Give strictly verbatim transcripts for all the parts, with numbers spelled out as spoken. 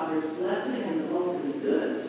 father's blessing and the bulk of his goods.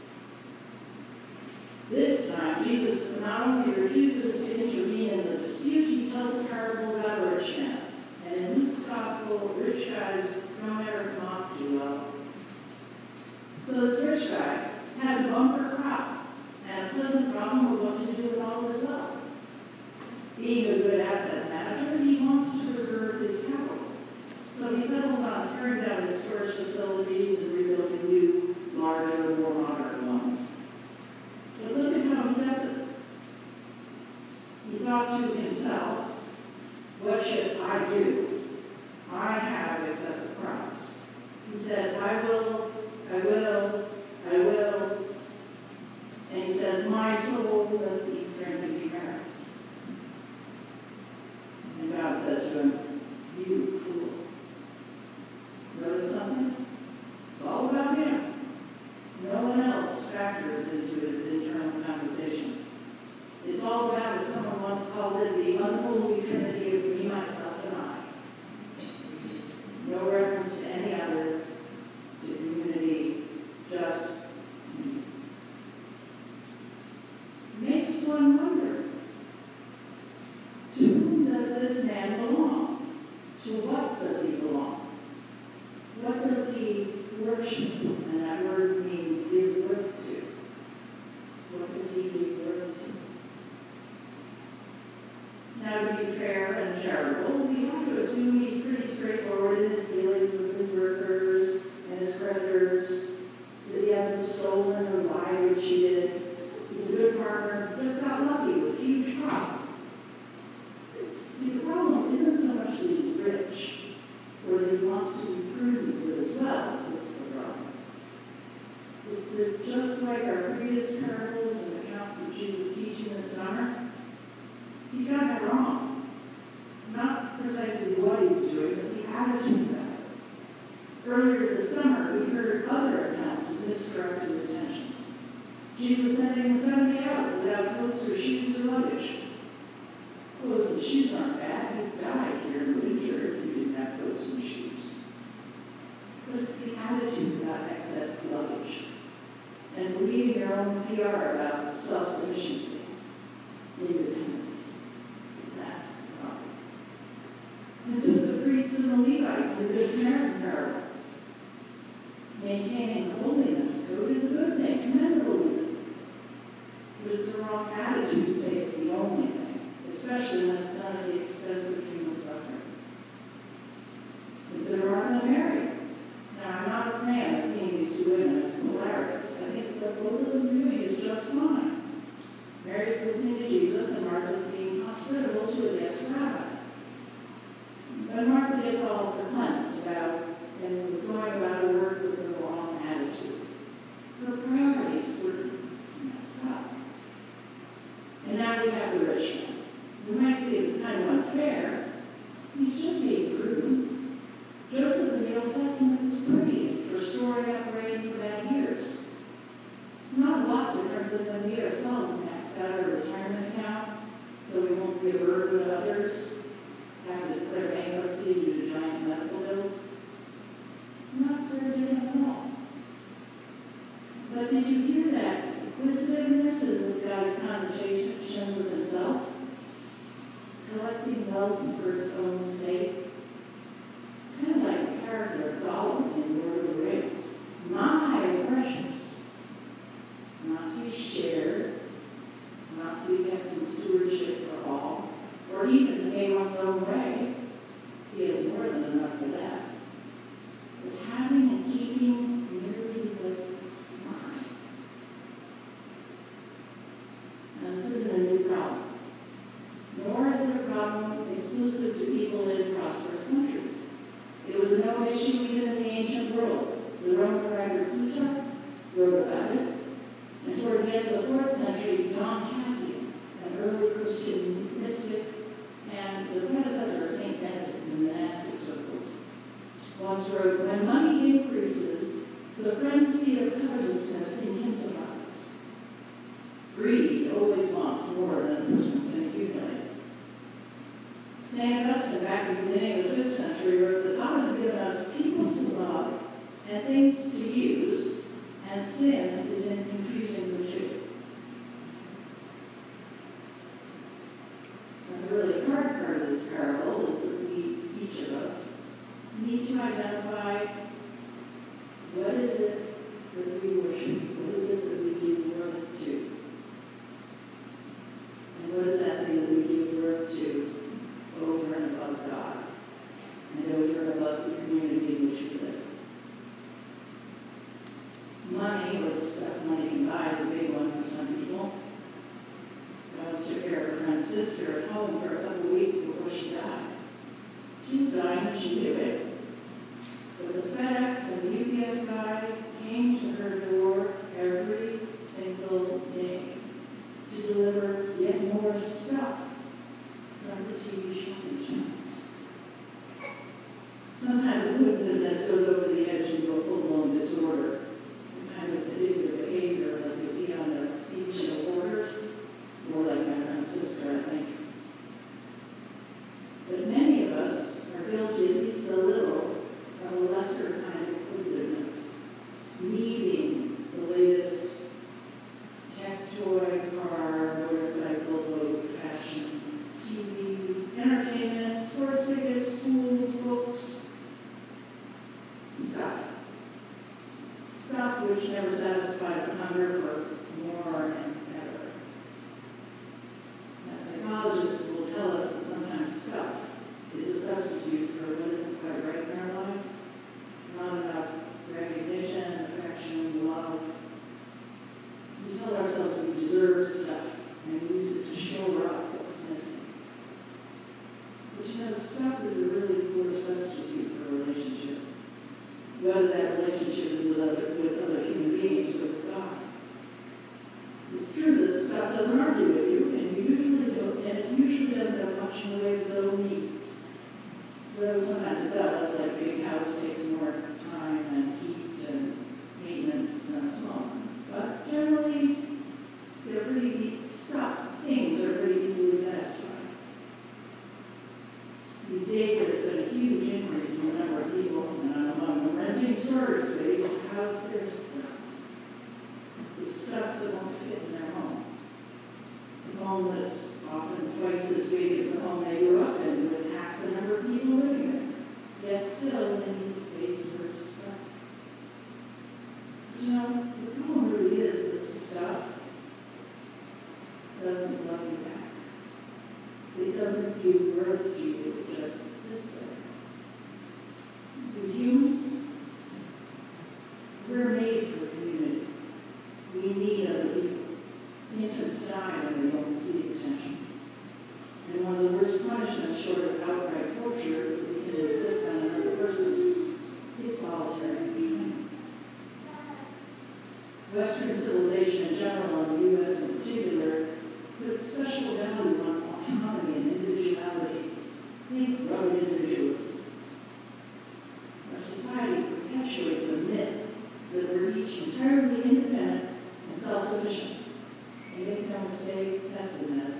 This time, Jesus not only refuses to intervene in the dispute, he tells a parable about a rich man. And in Luke's gospel, rich guys don't ever come off too well. So this rich guy has a bumper crop and a pleasant problem of what to do with all his wealth. Being a good asset manager, he wants to preserve his capital. So he settles on tearing down his storage facilities and rebuilding new, larger, more modern ones. But look at how he does it. He thought to himself, what should I do? I have excessive crops. He said, I will, I will, I will. And he says, my soul, let's eat, drink, and be merry. And God says to him, you fool. Notice something? It's all about him. No one else factors into his internal conversation. It's all about, as someone once called it, the unholy trinity of me, myself, and I. No reference to any other, to community, just me. Makes one wonder, to whom does this man belong? To what does he belong? What does he worship? And that word means give birth to. What does he give birth to? Now, to be fair and charitable, we have to assume he's pretty straightforward in his dealings with his workers and his creditors, that he hasn't stolen or lied or cheated. He's a good farmer, just got lucky with a huge crop. See, the problem isn't so much that he's rich, or that he wants to be prudent with his wealth. That's the problem. It's that just like our previous parables and accounts of Jesus' teaching this summer, he's got it wrong. Not precisely what he's doing, but the attitude about it. Earlier this summer, we heard other accounts of misdirected intentions. Jesus sending seventy out without coats or shoes or luggage. Clothes and shoes aren't bad. You'd die here in the winter if you didn't have coats and shoes. But it's the attitude about excess luggage and believing your own P R about self-sufficiency, independence. That's the problem. And so the priests and the Levite in the Good Samaritan parable. Maintaining the holiness code is a good thing, commendable even. But it's the wrong attitude to say it's the only thing, especially when it's done at the expense of human suffering. Consider Martha and Mary. Now, I'm not a fan of seeing these two women as polarities. I think what both of them doing is just fine. Mary's listening to Jesus, and Martha's being hospitable to a guest rabbi. But Martha gets all for Clement about and was going about her work with the wrong attitude. Her priorities were messed up. And now we have the rich man. You might say it's kind of unfair. He's just being prudent. Joseph in the Old Testament was praised for storing up grain for bad years. It's not a lot different than when we ourselves max out our retirement account so we won't be a burden to others, have to declare bankruptcy due to giant medical bills. It's not very different at all. But did you hear that inquisitiveness in this guy's conversation with himself? Collecting wealth for its own sake. It's kind of like the character of Gollum in Lord of the Rings. My precious. Not to be shared, not to be kept in stewardship for all, or even to pay one's own way. He has more than enough for that. But having and keeping merely this is mine. Now, this isn't a new problem. Nor is it a problem exclusive to people in prosperous countries. It was a known issue even in the ancient world. The Roman writer Plutarch wrote about it. And toward the end of the fourth century, John Cassian, an early Christian mystic and the predecessor of Saint Benedict in monastic circles, once wrote, when money increases, the frenzy of covetousness intensifies. Greed always wants more than a person can accumulate. Saint Augustine, back in the beginning of the fifth century, wrote that God has given us people to love and things to use, and sin is in confusing the two. And the really hard part of this parable is that we, each of us, need to identify what is it that we worship, what is it that we give worth to, and what is that thing that we give worth to over and above God, and over and above the community in which we live. Money, or the stuff money can buy, is a big one for some people. I was took care of a friend's sister at home for a couple of weeks before she died. She was dying and she knew it. But the FedEx and the U P S guy came to her door every single day to deliver yet more stuff from the T V shopping channels. Sometimes the positiveness goes over the edge into a full-blown disorder, the kind of particular behavior that we see on the T V show Hoarders, more like my friend's sister, I think. But many of us are guilty at least a little of a lesser kind of inquisitiveness, needing the latest tech toy, car, motorcycle, boat, fashion, T V, entertainment, sports tickets, tools, books, stuff. Stuff which never satisfies the hunger for more and better. Now, psychologists will tell us that sometimes stuff is a substitute for what isn't quite right in our lives. Not enough recognition, affection, love. We tell ourselves we deserve stuff and use it to shore up what's missing. But you know, stuff is a really poor substitute for a relationship. Whether that relationship is with other, with other human beings or with God. It's true that stuff doesn't argue with you, and you usually don't, and it usually doesn't have much in the way of its own needs. Though sometimes it does, like a big house takes more time and heat and maintenance than a small one. But generally, they're pretty stuff. Things are pretty easily satisfied. These days, there's been a huge increase in the number of people, and I'm among them, renting storage space to house their stuff. The stuff that won't fit in their home. The home that's often twice as big as the home they grew up in, with half the number of people living there. Yet still, they need space for stuff. But you know, the problem really is that stuff doesn't love you back. It doesn't give birth to you, it just sits there. We humans, we're made for community. We need other people. Infants die when they don't receive attention. And one of the worst punishments, short of outright torture, that we can inflict on another person is solitary confinement. Western civilization in general, and the U S in particular, puts special value on autonomy and individuality. Think rugged individualism. Our society perpetuates a myth that we're each entirely independent and self-sufficient. And make no mistake, that's a myth.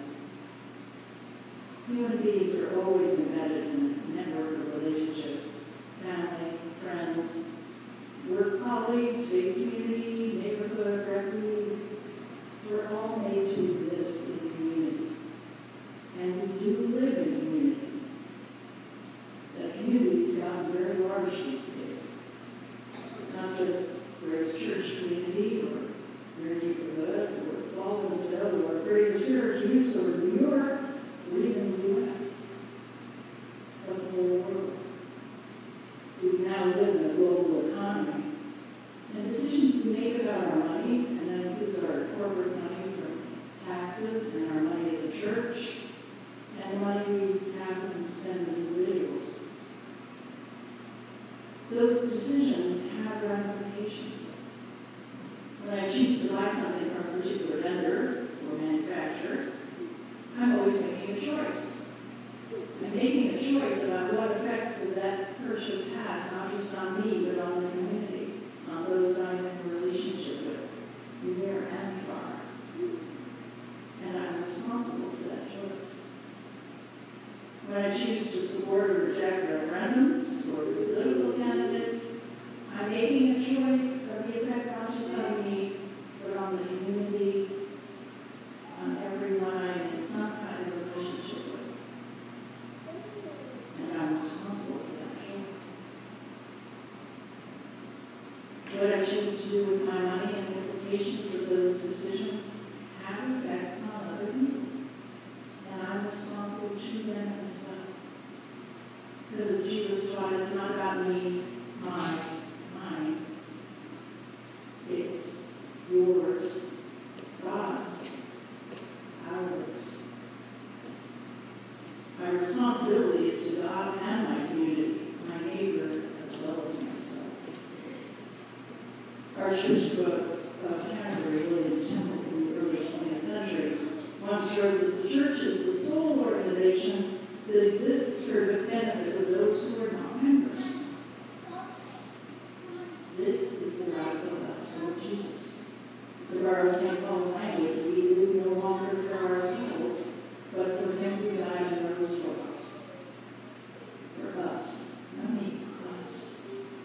Human beings are always embedded in a network of relationships, family, friends, work colleagues, faith community, neighborhood, refuge. We're all made to exist in community. And we do live in community. That community has gotten very large these days. Not just Grace Church community or your neighborhood or Baldwinsville or Greater Syracuse or New York or even the U S, but the whole world. We now live in a global economy. And decisions we make about our money, and that includes our corporate money for taxes and our money as a church, and the money we have and spend as individuals. Those decisions have ramifications. When I choose to buy something from a particular vendor or manufacturer, I'm always making a choice. I'm making a choice about what effect that purchase has, not just on me, but on the community, on those I'm in a relationship with, near and far. And I'm responsible for that choice. When I choose to support or reject referendums or political candidates, I'm making a choice of the effect not just on me, but on the community, on everyone I'm in some kind of relationship with. And I'm responsible for that choice. What I choose to do with my money and the implications of those decisions have effects on other people. And I'm responsible to them as well. Because as Jesus taught, it's not about me, my, mine. It's yours, God's, ours. My responsibility is to God and my community, my neighbor, as well as myself. Archbishop of Canterbury, William Temple, in the early twentieth century, once wrote that the church is the sole organization that exists for the benefit of those who are not members. This is the radical gospel of Jesus. To borrow Saint Paul's language, we live no longer for ourselves, but for him who died and rose for us. For us, not me, us.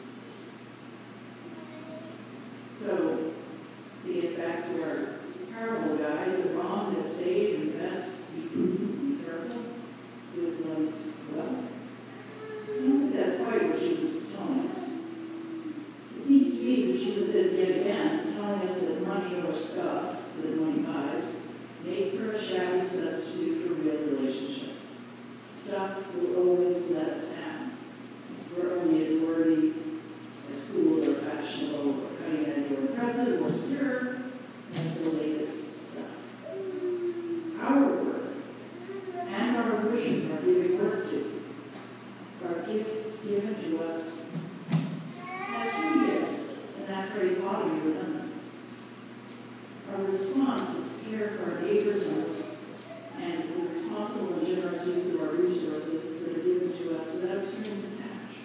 So, to get back to our parable, guys, the wrong is save, invest, be prudent, be careful with one's wealth. I don't think that's quite what Jesus is telling us. It seems to me that Jesus is yet again telling us that money or stuff that money buys make for a shabby substitute for real relationship. Stuff will always let us down. We're only as worthy, as cool or fashionable or cutting edge or impressive or secure as the latest stuff. Our worth and our worship are giving work to. Our gifts given to us as free gifts, and that phrase ought to be redundant. Our response is care for our neighbors and the responsible and generous use of our resources that are given to us without strings attached.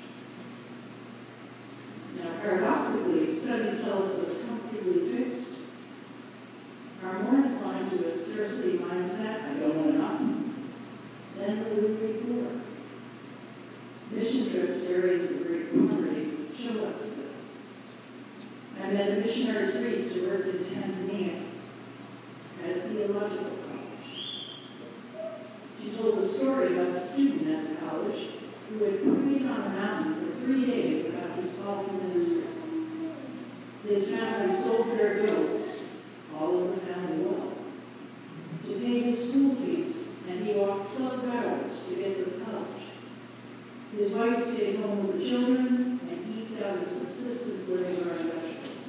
Now, paradoxically, studies tell us that the comfortably fixed are more inclined to a scarcity mindset, I don't want enough, than the willfully poor. Mission trips to areas of great poverty show us this. I met a missionary priest who worked in Tanzania at a theological college. She told a story about a student at the college who had prayed on a mountain for three days about his call to ministry. His family sold their goats, all of the family wealth, to pay his school fees, and he walked twelve hours to get to the college. His wife stayed home with the children and eked out a subsistence living on vegetables.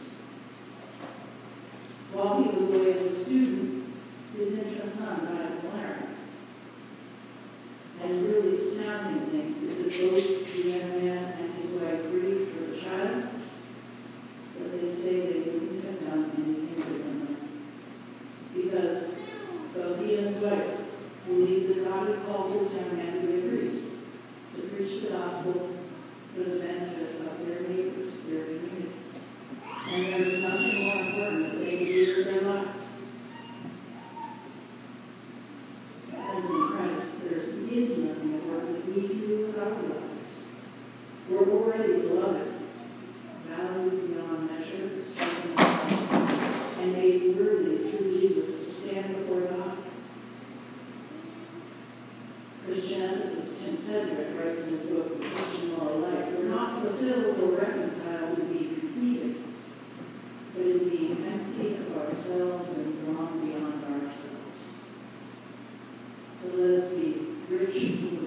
While he was away as a student, his infant son died of malaria. And the really astounding thing is that both the young man and his wife grieved for the child, but they say they wouldn't have done anything differently. Because both he and his wife believed that God had called this young man to be a priest, to preach the gospel for the benefit of their neighbors, their community. And there is nothing more important that they could do for their lives. Friends in Christ, there is nothing important that we can do with our lives. We're already beloved, valued beyond measure, and made worthy through Jesus to stand before God. Christian ethicist Tim Sedgwick writes in his book, The Christian Moral Life, we're not fulfilled or reconciled to be completed, but in being empty of ourselves and drawn beyond ourselves. So let us be rich